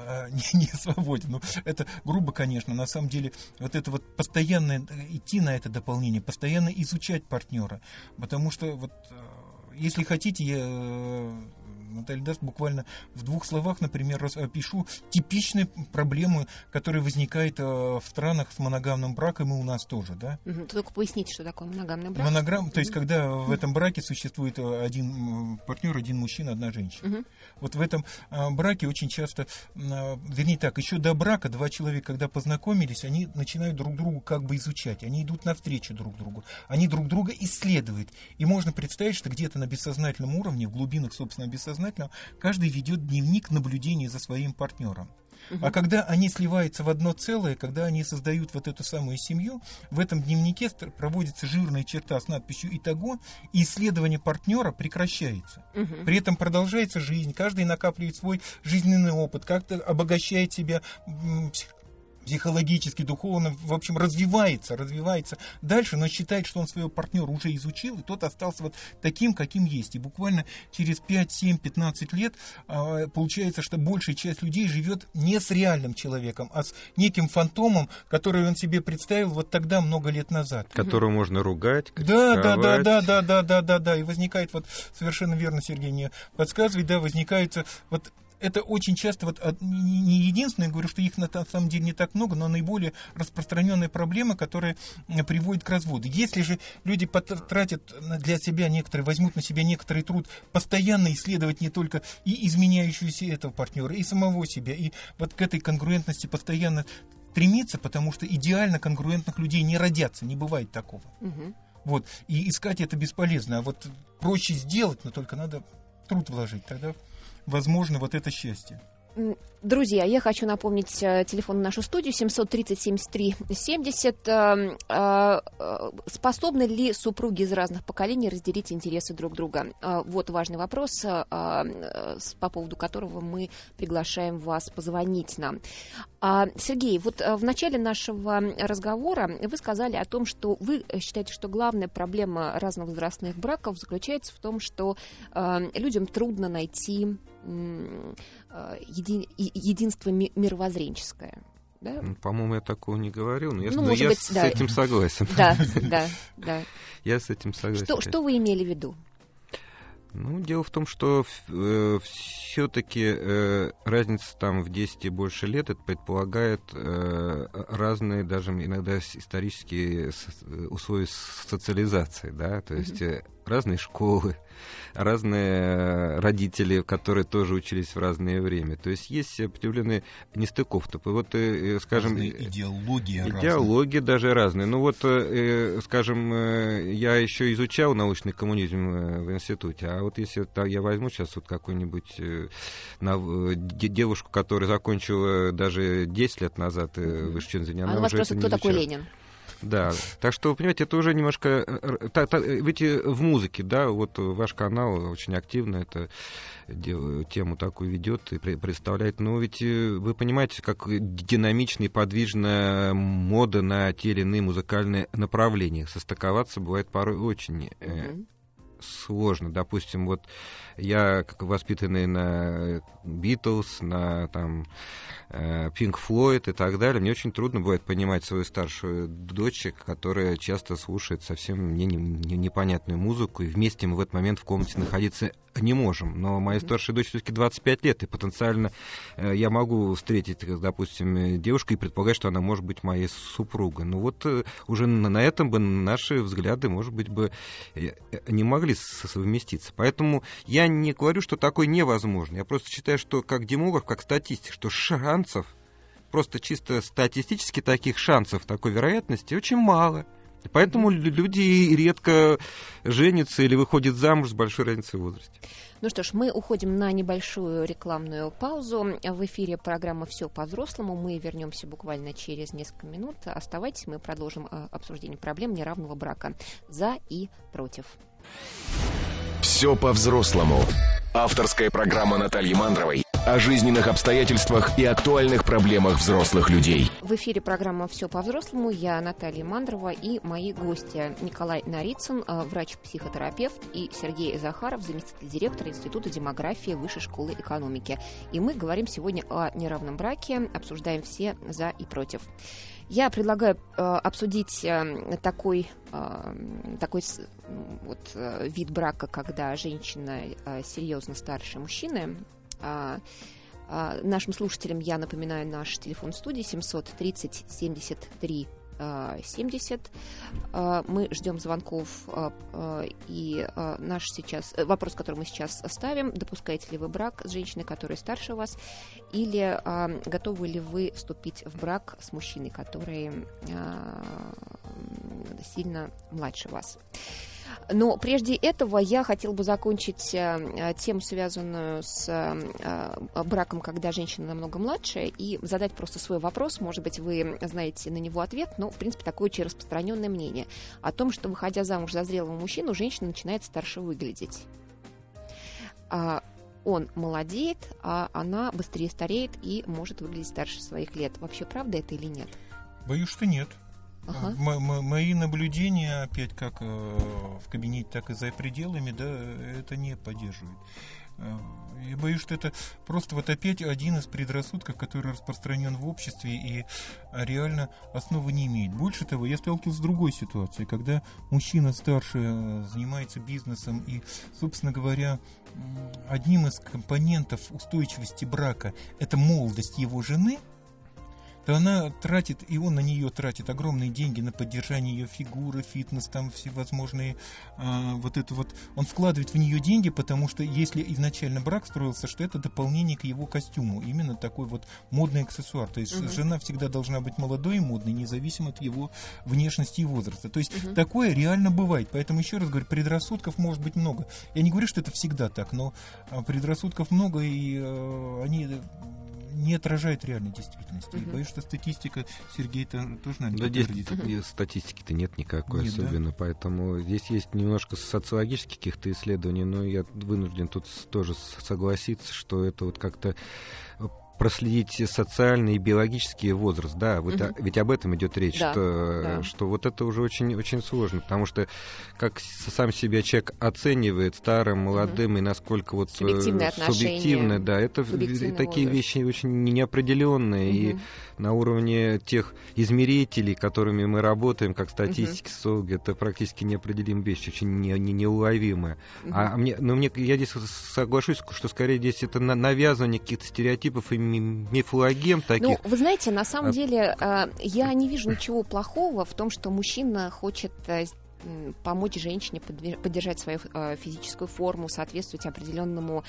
не, не свободен. Ну, это грубо, конечно. На самом деле, вот это вот постоянно идти на это дополнение, постоянно изучать партнера. Потому что, вот, если хотите, я... Наталья даст буквально в двух словах, например, опишу типичные проблемы, которые возникают в странах с моногамным браком, и у нас тоже, да? Угу. Только поясните, что такое моногамный брак. Монограмм, то есть, когда в этом браке существует один партнер, один мужчина, одна женщина. Угу. Вот в этом браке очень часто, вернее так, еще до брака два человека, когда познакомились, они начинают друг другу как бы изучать, они идут навстречу друг другу, они друг друга исследуют. И можно представить, что где-то на бессознательном уровне, в глубинах собственного бессознательного, каждый ведет дневник наблюдения за своим партнером. Uh-huh. А когда они сливаются в одно целое, когда они создают вот эту самую семью, в этом дневнике проводится жирная черта с надписью «Итого», и исследование партнера прекращается. Uh-huh. При этом продолжается жизнь, каждый накапливает свой жизненный опыт, как-то обогащает себя психологически, духовно, в общем, развивается, развивается дальше, но считает, что он своего партнера уже изучил, и тот остался вот таким, каким есть. И буквально через пять, семь, пятнадцать лет э, получается, что большая часть людей живет не с реальным человеком, а с неким фантомом, который он себе представил вот тогда, много лет назад. Которого можно ругать, да, да, да, да, да, да, да, да, да, и возникает вот, совершенно верно Сергей мне подсказывает, да, возникает вот. Это очень часто, вот, не единственное, я говорю, что их на самом деле не так много, но наиболее распространенная проблема, которая приводит к разводу. Если же люди потратят для себя некоторые, возьмут на себя некоторый труд, постоянно исследовать не только и изменяющуюся этого партнера, и самого себя, и вот к этой конгруентности постоянно стремиться, потому что идеально конгруентных людей не родятся, не бывает такого. Угу. Вот, и искать это бесполезно, а вот проще сделать, но только надо труд вложить, тогда возможно вот это счастье. Друзья, я хочу напомнить телефон в нашу студию семьсот тридцать семьдесят три семьдесят. Способны ли супруги из разных поколений разделить интересы друг друга? Вот важный вопрос, по поводу которого мы приглашаем вас позвонить нам. Сергей, вот в начале нашего разговора вы сказали о том, что вы считаете, что главная проблема разновозрастных браков заключается в том, что людям трудно найти еди, единство мировоззренческое. Да? По-моему, я такого не говорил, но я, ну, но я быть, с да. этим согласен. Да, да, да. Я с этим согласен. Что, что вы имели в виду? Ну, дело в том, что э, все-таки э, разница там в десять и больше лет, это предполагает э, разные, даже иногда исторические условия социализации, да, то есть mm-hmm. разные школы, разные родители, которые тоже учились в разное время. То есть есть определенные нестыковки. Вот, скажем, идеологии идеологии даже разные. Ну вот, скажем, я еще изучал научный коммунизм в институте, а вот если я возьму сейчас вот какую-нибудь девушку, которая закончила даже десять лет назад высшее учебное заведение, она, она уже это не изучала. Кто такой Ленин? Да, так что, понимаете, это уже немножко... Ведь в музыке, да, вот ваш канал очень активно это тему такую ведет и представляет. Но ведь вы понимаете, как динамично и подвижна мода на те или иные музыкальные направления. Состыковаться бывает порой очень... Mm-hmm. сложно. Допустим, вот я, как воспитанный на Битлз, на там Pink Floyd и так далее, мне очень трудно бывает понимать свою старшую дочь, которая часто слушает совсем мне непонятную музыку, и вместе мы в этот момент в комнате находиться не можем. Но моей старшей дочери все-таки двадцать пять лет, и потенциально я могу встретить, допустим, девушку и предполагать, что она может быть моей супругой. Но вот уже на этом бы наши взгляды, может быть, бы не могли совместиться. Поэтому я не говорю, что такое невозможно. Я просто считаю, что как демограф, как статистик, что шансов, просто чисто статистически таких шансов, такой вероятности очень мало. Поэтому люди редко женятся или выходят замуж с большой разницей в возрасте. Ну что ж, мы уходим на небольшую рекламную паузу. В эфире программа «Все по-взрослому». Мы вернемся буквально через несколько минут. Оставайтесь, мы продолжим обсуждение проблем неравного брака. За и против. «Все по-взрослому». Авторская программа Натальи Мандровой о жизненных обстоятельствах и актуальных проблемах взрослых людей. В эфире программа «Все по-взрослому». Я Наталья Мандрова и мои гости Николай Нарицын, врач-психотерапевт, и Сергей Захаров, заместитель директора Института демографии Высшей школы экономики. И мы говорим сегодня о неравном браке, обсуждаем все за и против. Я предлагаю э, обсудить э, такой, э, такой вот, э, вид брака, когда женщина э, серьезно старше мужчины. Э, э, нашим слушателям я напоминаю наш телефон в студии семьсот тридцать семьдесят три семьдесят. Мы ждем звонков, и наш сейчас вопрос, который мы сейчас ставим: допускаете ли вы брак с женщиной, которая старше вас, или готовы ли вы вступить в брак с мужчиной, который сильно младше вас? Но прежде этого я хотела бы закончить э, тему, связанную с э, браком, когда женщина намного младше, и задать просто свой вопрос. Может быть, вы знаете на него ответ, но, в принципе, такое очень распространенное мнение о том, что, выходя замуж за зрелого мужчину, женщина начинает старше выглядеть. А, он молодеет, а она быстрее стареет и может выглядеть старше своих лет. Вообще, правда это или нет? Боюсь, что нет. Ага. М- м- мои наблюдения, опять как э, в кабинете, так и за пределами, да, это не поддерживает. Э, я боюсь, что это просто вот опять один из предрассудков, который распространен в обществе и реально основы не имеет. Больше того, я сталкивался с другой ситуацией, когда мужчина старше э, занимается бизнесом и, собственно говоря, одним из компонентов устойчивости брака это молодость его жены, то она тратит, и он на нее тратит огромные деньги на поддержание ее фигуры, фитнес, там всевозможные, а, вот это вот, он вкладывает в нее деньги, потому что если изначально брак строился, что это дополнение к его костюму, именно такой вот модный аксессуар, то есть угу. жена всегда должна быть молодой и модной, независимо от его внешности и возраста, то есть угу. такое реально бывает, поэтому еще раз говорю, предрассудков может быть много, я не говорю, что это всегда так, но предрассудков много, и э, они не отражает реальной действительности. Uh-huh. И боюсь, что статистика, Сергей, -то тоже, наверное, да, здесь uh-huh. статистики-то нет никакой нет, особенно, да? Поэтому здесь есть немножко социологических каких-то исследований, но я вынужден тут тоже согласиться, что это вот как-то проследить социальный и биологический возраст, да, вот, угу. ведь об этом идет речь, да, что, да. что вот это уже очень, очень сложно, потому что как сам себя человек оценивает старым, молодым, угу. и насколько вот субъективное субъективно, да, это такие возраст. Вещи очень неопределенные, угу. и на уровне тех измерителей, которыми мы работаем, как статистики, угу. социологи, это практически неопределимая вещь, очень не, не, неуловимая. Угу. А мне, ну, мне, я здесь соглашусь, что скорее здесь это навязывание каких-то стереотипов и мифологем таких. Ну, вы знаете, на самом а... деле я не вижу ничего плохого в том, что мужчина хочет помочь женщине поддержать свою физическую форму, соответствовать определенному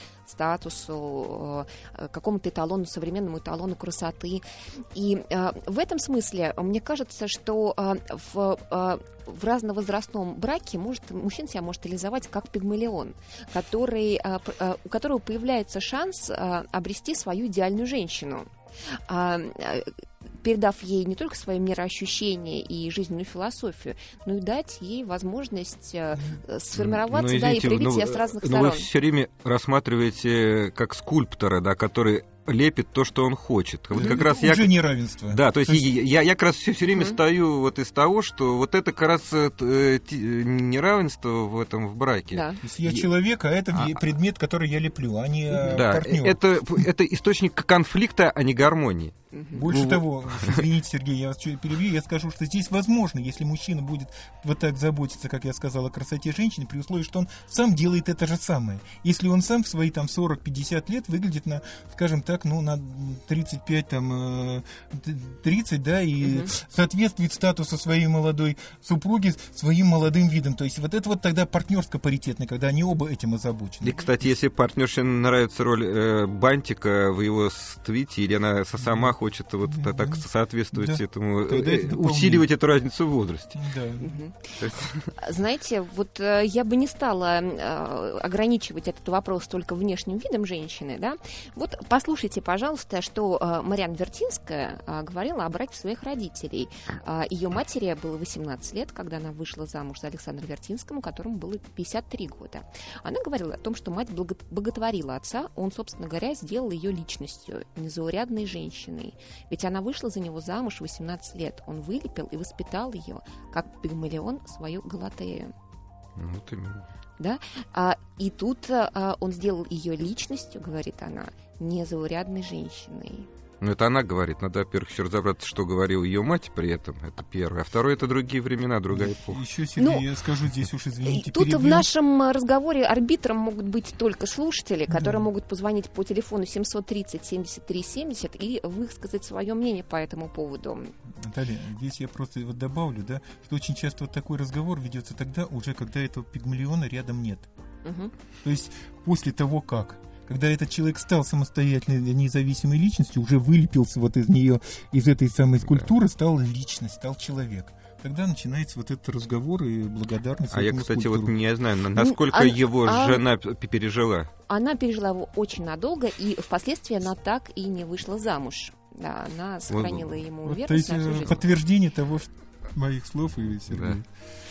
статусу, какому-то эталону, современному эталону красоты. И в этом смысле мне кажется, что в в разновозрастном браке может, мужчина себя может реализовать как пигмалион, который, у которого появляется шанс обрести свою идеальную женщину, передав ей не только свое мироощущение и жизненную философию, но и дать ей возможность сформироваться, ну, да, и проявить себя ну, с разных ну, сторон. Вы все время рассматриваете как скульптора, да, который лепит то, что он хочет. Вот как раз уже я... неравенство. Да, то есть, то есть... Я, я как раз все, все время mm-hmm. стою вот из того, что вот это как раз э, неравенство в этом в браке. Да. То есть я человек, а это а... предмет, который я леплю, а не да, партнер. Это, это источник конфликта, а не гармонии. Больше ну, того, извините, Сергей, я вас чуть перебью, я скажу, что здесь возможно, если мужчина будет вот так заботиться, как я сказал, о красоте женщины, при условии, что он сам делает это же самое. Если он сам в свои там сорок-пятьдесят лет выглядит на, скажем так, ну, на тридцать пять, там, тридцать, да, и угу. соответствует статусу своей молодой супруги своим молодым видом. То есть вот это вот тогда партнерско-паритетно, когда они оба этим озабочены. И, кстати, если партнерше нравится роль э, бантика в его твите, или она сама хочет вот да, так соответствовать да. этому, э, усиливать эту разницу в возрасте. Да. Угу. Знаете, вот э, я бы не стала э, ограничивать этот вопрос только внешним видом женщины, да. Вот послушайте, пожалуйста, что э, Марианна Вертинская э, говорила о браке своих родителей. Э, ее матери было восемнадцать лет, когда она вышла замуж за Александра Вертинского, которому было пятьдесят три года. Она говорила о том, что мать боготворила отца, он, собственно говоря, сделал ее личностью, незаурядной женщиной. Ведь она вышла за него замуж в восемнадцать лет. Он вылепил и воспитал ее, как пигмалион свою Галатею. Вот именно. Да? А, и тут а, он сделал ее личностью, говорит она, незаурядной женщиной. Ну, это она говорит. Надо, во-первых, еще разобраться, что говорила ее мать при этом. Это первое. А второе, это другие времена, другая эпоха. Еще себе ну, я скажу здесь уж, извините, тут перебью. В нашем разговоре арбитром могут быть только слушатели, которые да. могут позвонить по телефону семьсот тридцать семьдесят три семьдесят и высказать свое мнение по этому поводу. Наталья, здесь я просто вот добавлю, да, что очень часто вот такой разговор ведется тогда, уже когда этого пигмалиона рядом нет. Угу. То есть после того, как когда этот человек стал самостоятельной, независимой личностью, уже вылепился вот из нее, из этой самой скульптуры, стал личность, стал человек. Тогда начинается вот этот разговор и благодарность. А я, кстати, скульптуру. Вот не знаю, насколько ну, его а, жена пережила. Она пережила его очень надолго, и впоследствии она так и не вышла замуж. Да, она сохранила вот, ему вот, верность то есть, на всю жизнь. Подтверждение того, что моих слов и Сергея. Да.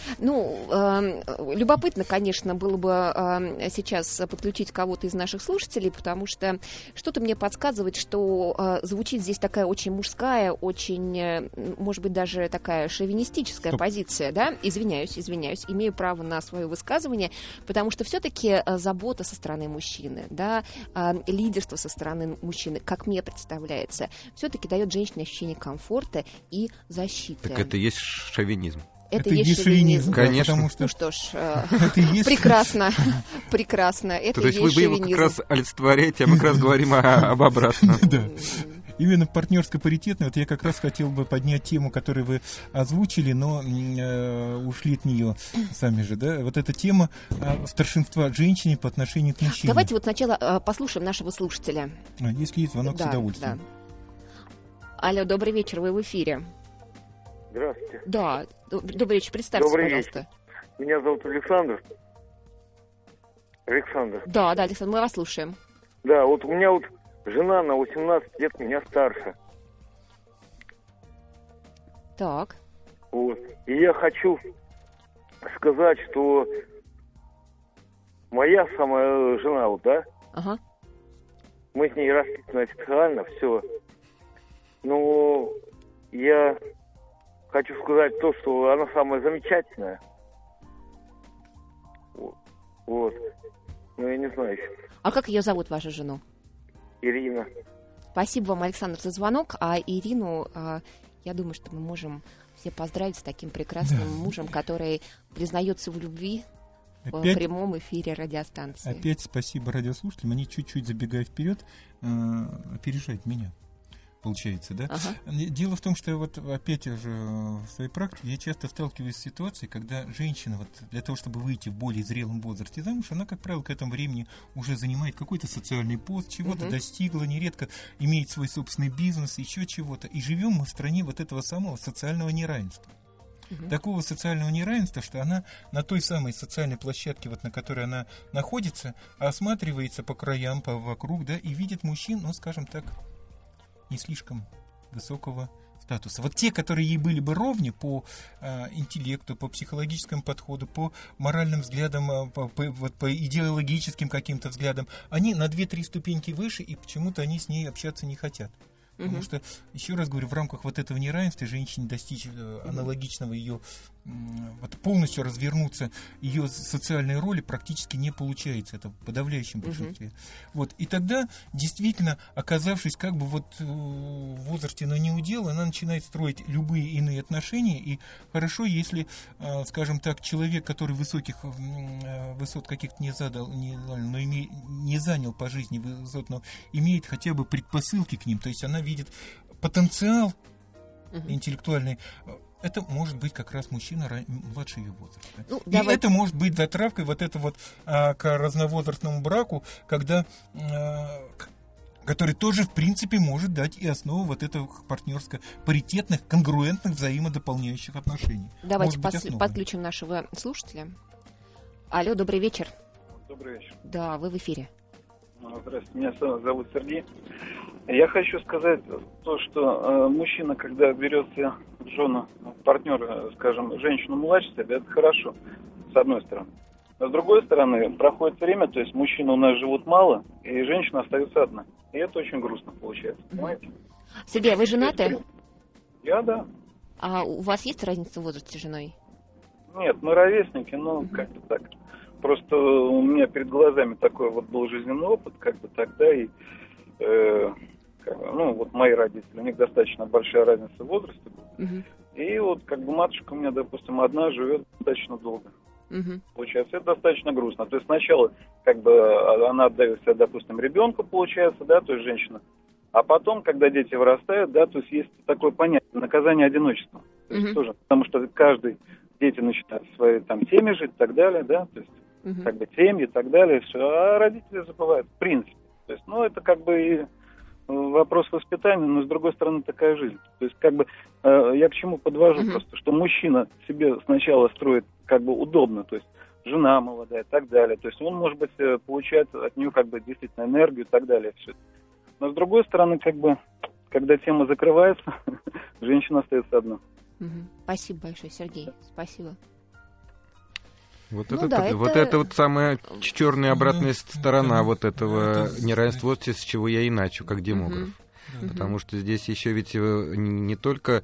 Ну, э, любопытно, конечно, было бы э, сейчас подключить кого-то из наших слушателей, потому что что-то мне подсказывает, что э, звучит здесь такая очень мужская, очень, э, может быть, даже такая шовинистическая Стоп. позиция, да? Извиняюсь, извиняюсь, имею право на свое высказывание, потому что все-таки э, забота со стороны мужчины, да, э, лидерство со стороны мужчины, как мне представляется, все-таки дает женщине ощущение комфорта и защиты. Так это и есть шовинизм. Это, это есть есть шовинизм, конечно. Потому что... Ну что ж, э, прекрасно, прекрасно. Это То есть вы его как раз олицетворяете, а мы как раз говорим об обратном. Именно партнерско-паритетный, вот я как раз хотел бы поднять тему, которую вы озвучили, но э, ушли от нее сами же, да? Вот эта тема э, старшинства женщины по отношению к мужчине. Давайте вот сначала э, послушаем нашего слушателя. А, если есть звонок, да, с удовольствием. Да. Алло, добрый вечер, вы в эфире. Здравствуйте. Да, добрый вечер, представьтесь, добрый пожалуйста. Вечер. Меня зовут Александр. Александр. Да, да, Александр, мы вас слушаем. Да, вот у меня вот жена на восемнадцать лет меня старше. Так. Вот. И я хочу сказать, что моя самая жена, вот, да? Ага. Мы с ней расписаны официально, все. Но я хочу сказать то, что она самая замечательная. Вот. Ну, я не знаю еще. А как ее зовут, вашу жену? Ирина. Спасибо вам, Александр, за звонок. А Ирину, я думаю, что мы можем все поздравить с таким прекрасным да. мужем, который признается в любви опять, в прямом эфире радиостанции. Опять спасибо радиослушателям. Они чуть-чуть, забегая вперед, э, опережают меня. Получается, да? Ага. Дело в том, что вот опять же в своей практике я часто сталкиваюсь с ситуацией, когда женщина вот для того, чтобы выйти в более зрелом возрасте замуж, она, как правило, к этому времени уже занимает какой-то социальный пост, чего-то угу. достигла, нередко имеет свой собственный бизнес, еще чего-то. И живем мы в стране вот этого самого социального неравенства. Угу. Такого социального неравенства, что она на той самой социальной площадке, вот на которой она находится, осматривается по краям, по вокруг, да, и видит мужчин, ну, скажем так, не слишком высокого статуса. Вот те, которые ей были бы ровне по э, интеллекту, по психологическому подходу, по моральным взглядам, э, по, по, вот, по идеологическим каким-то взглядам, они на две-три ступеньки выше, и почему-то они с ней общаться не хотят. Потому что, еще раз говорю, в рамках вот этого неравенства женщине достичь э, аналогичного ее, э, вот полностью развернуться ее социальной роли практически не получается. Это в подавляющем большинстве. Uh-huh. Вот. И тогда, действительно, оказавшись как бы вот э, в возрасте на неудел, она начинает строить любые иные отношения. И хорошо, если, э, скажем так, человек, который высоких э, высот каких-то не задал, не, но име, не занял по жизни высот, но имеет хотя бы предпосылки к ним, то есть она видит потенциал uh-huh. интеллектуальный, это может быть как раз мужчина младше ее возраста. Ну, и давай. Это может быть затравкой вот это вот а, к разновозрастному браку, когда а, который тоже, в принципе, может дать и основу вот этого партнерско-паритетных, конгруентных, взаимодополняющих отношений. Давайте пос- подключим нашего слушателя. Алло, добрый вечер. Добрый вечер. Да, вы в эфире. Здравствуйте, меня зовут Сергей. Я хочу сказать то, что э, мужчина, когда берет себе жену, партнера, скажем, женщину младше себя, это хорошо, с одной стороны. Но с другой стороны, проходит время, то есть мужчины у нас живут мало, и женщина остается одна. И это очень грустно получается, понимаете? Сергей, а вы женаты? Я, да. А у вас есть разница в возрасте с женой? Нет, мы ровесники, но uh-huh. как-то так. Просто у меня перед глазами такой вот был жизненный опыт, как бы тогда, и, э, как бы, ну, вот мои родители, у них достаточно большая разница в возрасте была. Uh-huh. И вот, как бы, матушка у меня, допустим, одна живет достаточно долго. Uh-huh. Получается, это достаточно грустно. То есть сначала, как бы, она отдает себя, допустим, ребенку, получается, да, то есть женщина. А потом, когда дети вырастают, да, то есть есть такое понятие, наказание одиночества. То есть uh-huh. тоже, потому что каждый, дети начинают свои там семьи жить и так далее, да, то есть Uh-huh. как бы семьи и так далее, все, а родители забывают, в принципе. То есть, ну, это как бы и вопрос воспитания, но с другой стороны такая жизнь. То есть, как бы, э, я к чему подвожу uh-huh. просто, что мужчина себе сначала строит как бы удобно, то есть жена молодая и так далее. То есть он, может быть, получает от нее как бы действительно энергию и так далее. Все. Но с другой стороны, как бы, когда тема закрывается, женщина остается одна. Uh-huh. Спасибо большое, Сергей. Спасибо. Вот, ну, это, да, вот это... это вот самая черная обратная сторона вот этого неравенства, с чего я и начал, как демограф. Угу. Потому угу. что здесь еще ведь не только...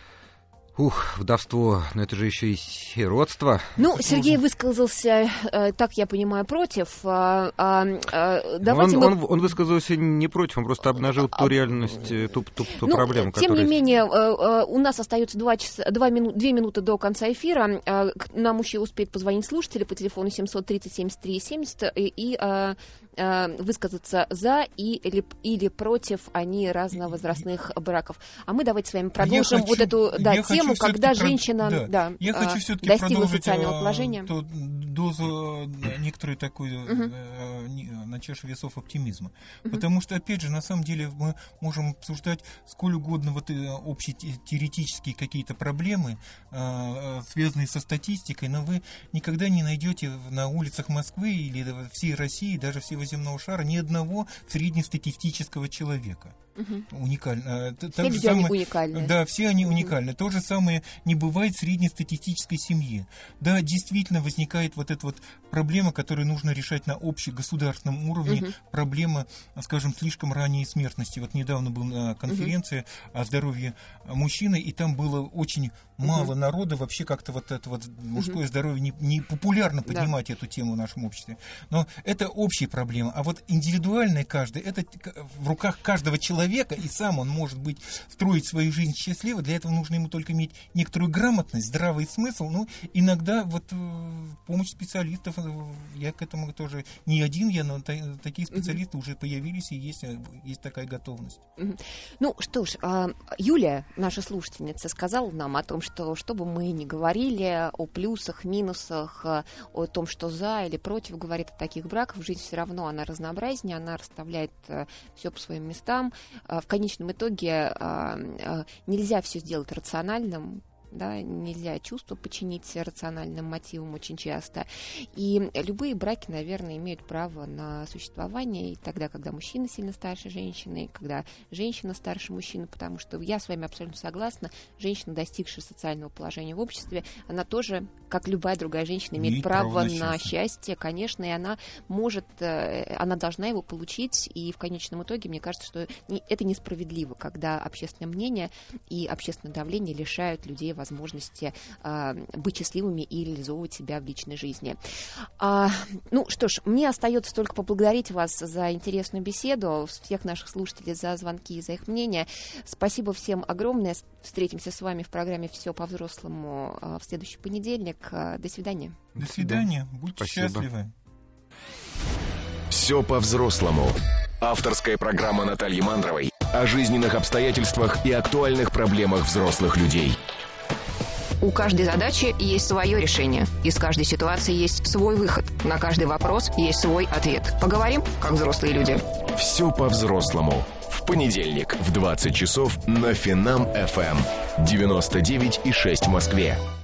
Ух, вдовство, но это же еще и сиротство. Ну, Сергей высказался, э, так я понимаю, против. Э, э, давайте он, мы... он, он высказался не против, он просто обнажил ту реальность, ту, ту, ту ну, проблему, тем которая... Тем не менее, э, э, у нас остается два часа, два мину, две минуты до конца эфира. Э, нам еще успеет позвонить слушатели по телефону семьсот тридцать семьдесят три семьдесят и, и э, э, высказаться за и, или, или против они разновозрастных браков. А мы давайте с вами продолжим хочу, вот эту да, тему, когда женщина да, да, я а, хочу все-таки достигла социального положения. Ту дозу некоторой такой uh-huh. э, на чаше весов оптимизма. Uh-huh. Потому что, опять же, на самом деле мы можем обсуждать сколь угодно вот, э, общие теоретические какие-то проблемы, э, связанные со статистикой, но вы никогда не найдете на улицах Москвы или всей России, даже всего земного шара, ни одного среднестатистического человека. Угу. Уникально. Все люди самое, уникальны. Да, все они угу. уникальны. То же самое не бывает в среднестатистической семье. Да, действительно возникает вот эта вот проблема, которую нужно решать на общегосударственном уровне. Угу. Проблема, скажем, слишком ранней смертности. Вот недавно была конференция угу. о здоровье мужчины, и там было очень мало угу. народа. Вообще как-то вот это вот мужское угу. здоровье не, не популярно поднимать да. эту тему в нашем обществе. Но это общая проблема. А вот индивидуальная каждая, это в руках каждого человека. Человека, и сам он может быть строить свою жизнь счастливо. Для этого нужно ему только иметь некоторую грамотность, здравый смысл. Ну, иногда вот помощь специалистов, я к этому тоже не один, я, но такие специалисты уже появились, и есть, есть такая готовность. Ну, что ж, Юлия, наша слушательница, сказала нам о том, что что бы мы ни говорили о плюсах, минусах, о том, что за или против говорит о таких браках, жизнь все равно она разнообразнее, она расставляет все по своим местам. В конечном итоге нельзя все сделать рациональным, да, нельзя чувства подчинить рациональным мотивам очень часто. И любые браки, наверное, имеют право на существование и тогда, когда мужчина сильно старше женщины, и когда женщина старше мужчины, потому что я с вами абсолютно согласна, женщина, достигшая социального положения в обществе, она тоже, как любая другая женщина, имеет, имеет право, право на, на счастье, конечно, и она может, она должна его получить, и в конечном итоге, мне кажется, что это несправедливо, когда общественное мнение и общественное давление лишают людей возможности возможности э, быть счастливыми и реализовывать себя в личной жизни. А, ну что ж, мне остается только поблагодарить вас за интересную беседу, всех наших слушателей за звонки и за их мнение. Спасибо всем огромное. Встретимся с вами в программе «Все по-взрослому» в следующий понедельник. До свидания. До свидания. Будьте Спасибо. Счастливы. «Все по-взрослому». Авторская программа Натальи Мандровой о жизненных обстоятельствах и актуальных проблемах взрослых людей. У каждой задачи есть свое решение. Из каждой ситуации есть свой выход. На каждый вопрос есть свой ответ. Поговорим, как взрослые люди. Все по-взрослому. В понедельник в двадцать часов на Финам эф эм девяносто девять и шесть в Москве.